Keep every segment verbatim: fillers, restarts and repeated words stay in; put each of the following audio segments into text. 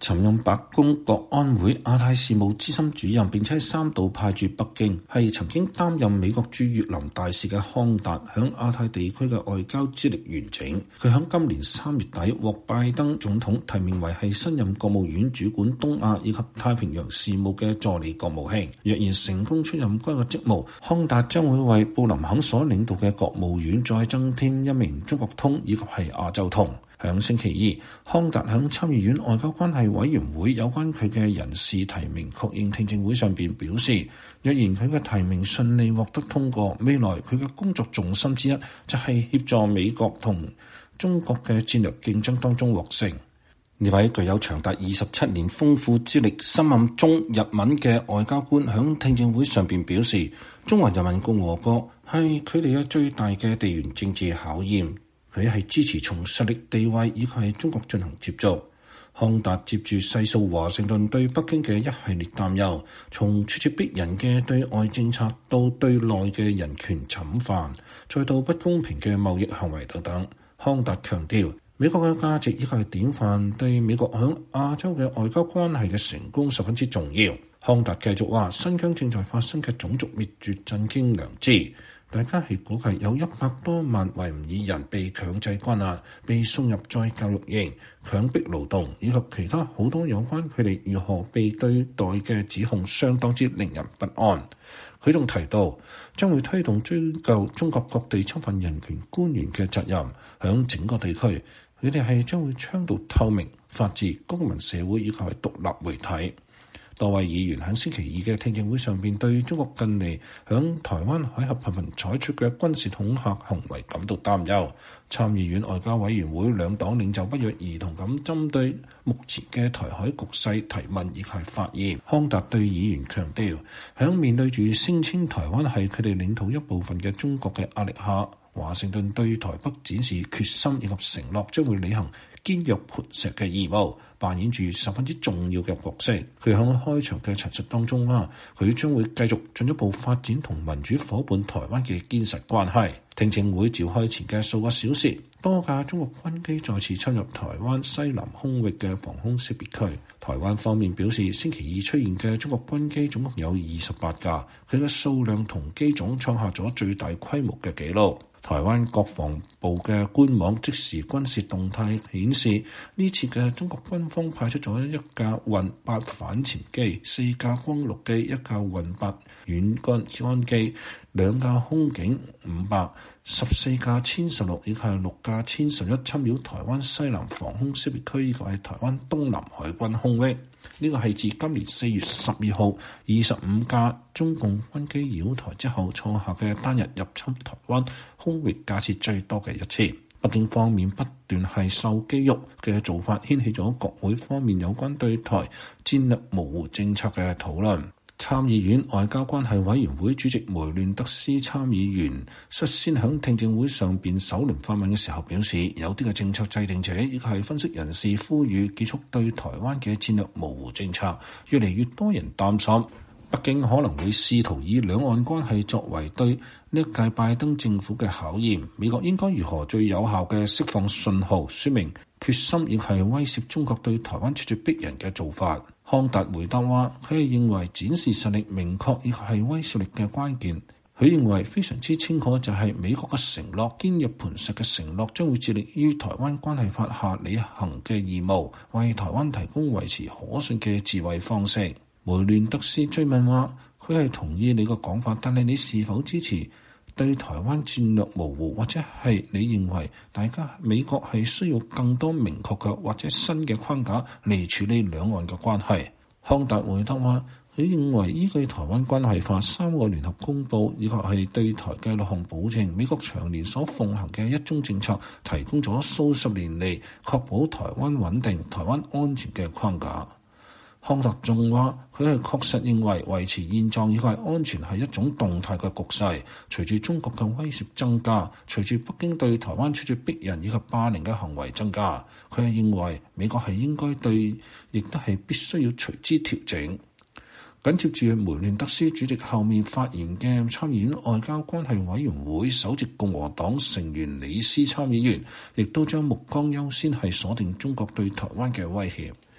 曾任白宮國安會亞太事務資深主任，並且三度派駐北京，係曾經擔任美國駐越南大使嘅康達，響亞太地區嘅外交資歷完整。佢響今年三月底獲拜登總統提名為係新任國務院主管東亞以及太平洋事務嘅助理國務卿。若然成功出任該個職務，康達將會為布林肯所領導嘅國務院再增添一名中國通以及係亞洲通。響星期二，康達響參議院外交關係委員會有關佢嘅人事提名確認聽證會上邊表示，若然佢嘅提名順利獲得通過，未來佢嘅工作重心之一就係協助美國同中國嘅戰略競爭當中獲勝。呢位具有長達二十七年豐富資歷、深諳中日文嘅外交官響聽證會上邊表示，中華人民共和國係佢哋嘅最大嘅地緣政治考驗。佢係支持從實力地位以及係中國進行接觸。康達接住細數華盛頓對北京嘅一系列擔憂，從咄咄逼人嘅對外政策到對內嘅人權侵犯，再到不公平嘅貿易行為等等。康達強調，美國嘅價值以及係典範對美國響亞洲嘅外交關係嘅成功十分之重要。康達繼續話，新疆正在發生嘅種族滅絕震驚良知。大家係估計有一百多萬維吾爾人被強制關押、被送入再教育營、強迫勞動，以及其他好多有關佢哋如何被對待嘅指控，相當之令人不安。佢仲提到，將會推動追究中國各地侵犯人權官員嘅責任，響整個地區，佢哋係將會倡導透明、法治、公民社會以及係獨立媒體。多位議員喺星期二嘅聽證會上邊對中國近嚟響台灣海峽頻頻採取嘅軍事恐嚇行為感到擔憂。參議院外交委員會兩黨領袖不約而同咁針對目前嘅台海局勢提問以及發言。康達對議員強調，響面對住聲稱台灣係佢哋領土一部分嘅中國嘅壓力下，華盛頓對台北展示決心以及承諾將會履行堅若磐石嘅義務，扮演住十分之重要嘅角色。佢喺開場嘅陳述當中話，佢將會繼續進一步發展同民主夥伴台灣嘅堅實關係。聽證會召開前嘅數個小時，多架中國軍機再次侵入台灣西南空域嘅防空識別區。台灣方面表示，星期二出現嘅中國軍機總共有二十八架，佢嘅數量同機種創下咗最大規模嘅紀錄。台灣國防部嘅官網即時軍事動態顯示，呢次嘅中國軍方派出咗一架運八反潛機、四架光陸機、一架運八遠干干機、兩架空警五百、十四架殲十六以及六架殲十一侵擾台灣西南防空識別區以及係台灣東南海軍空域。呢個係自今年四月十二號二十五架中共軍機擾台之後創下嘅單日入侵台灣空域架次最多嘅一次。北京方面不斷係受肌肉嘅做法，掀起咗國會方面有關對台戰略模糊政策嘅討論。參議院外交關係委員會主席梅亂德斯參議員率先喺聽證會上邊首輪發問嘅時候表示，有啲嘅政策制定者亦係分析人士呼籲結束對台灣嘅戰略模糊政策，越嚟越多人擔心北京可能會試圖以兩岸關係作為對呢一屆拜登政府嘅考驗。美國應該如何最有效嘅釋放信號，說明決心亦係威懾中國對台灣咄咄逼人嘅做法。康達回答話，佢係認為展示實力明確亦係威懾力嘅關鍵。佢認為非常之清楚就係美國嘅承諾，堅若磐石嘅承諾，將會致力於台灣關係法下履行嘅義務，為台灣提供維持可信嘅自衛方式。梅亂德斯追問話，佢係同意你個講法，但係你是否支持對台灣戰略模糊，或者係你認為大家美國係需要更多明確嘅或者新嘅框架嚟處理兩岸嘅關係？康達回答話，佢認為依據台灣關係法三個聯合公報以及係對台嘅六項保證，美國長年所奉行嘅一中政策，提供咗數十年嚟確保台灣穩定、台灣安全嘅框架。康達仲話，佢係確實認為維持現狀以及安全係一種動態嘅局勢。隨住中國嘅威懾增加，隨住北京對台灣咄咄逼人以及霸凌嘅行為增加，佢係認為美國係應該對，亦都係必須要隨之調整。緊接住梅亂德斯主席後面發言嘅參議院外交關係委員會首席共和黨成員李斯參議員，亦都將目光優先係鎖定中國對台灣嘅威脅。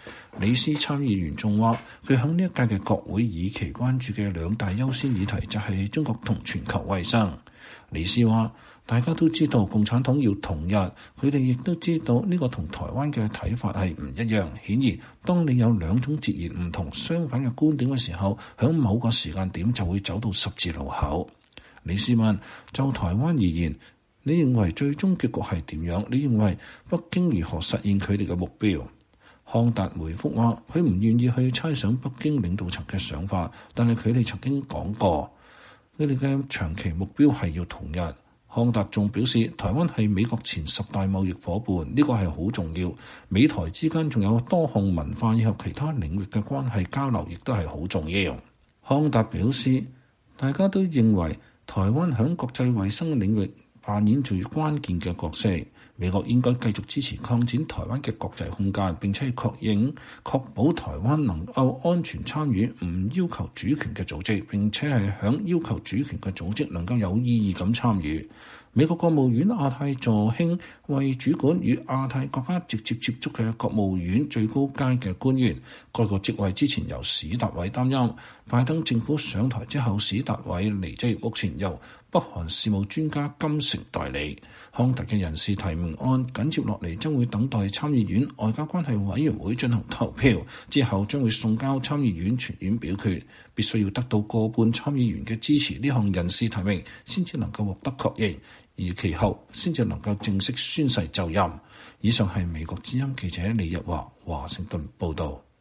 李斯參議員仲話，佢喺呢一屆嘅國會議期關注嘅兩大優先議題就係中國同全球衛生。李斯話，大家都知道共產黨要統一，佢哋亦都知道呢個同台灣嘅睇法係唔一樣。顯然，當你有兩種截然唔同相反嘅觀點嘅時候，喺某個時間點就會走到十字路口。李斯問，就台灣而言，你認為最終結局係點樣？你認為北京如何實現佢哋嘅目標？康達回覆話，佢唔願意去猜想北京領導層嘅想法，但係佢哋曾經講過，佢哋嘅長期目標係要統一。康達仲表示，台灣係美國前十大貿易夥伴，呢個係好重要。美台之間仲有多項文化以及其他領域嘅關係交流，亦都係好重要。康達表示，大家都認為台灣喺國際衛生領域扮演最關鍵嘅角色，美國應該繼續支持擴展台灣嘅國際空間，並且確認確保台灣能夠安全參與唔要求主權嘅組織，並且係響要求主權嘅組織能夠有意義咁參與。美國國務院亞太助卿為主管與亞太國家直接接觸嘅國務院最高階嘅官員，該個職位之前由史達偉擔任，拜登政府上台之後，史達偉離職，目前由北韓事務專家金城代理。康達嘅人事提名案緊接落嚟將會等待參議院外交關係委員會進行投票，之後將會送交參議院全院表決，必須要得到過半參議員嘅支持，呢項人事提名先至能夠獲得確認，而其後先至能夠正式宣誓就任。以上係美國之音記者李日華華盛頓報道。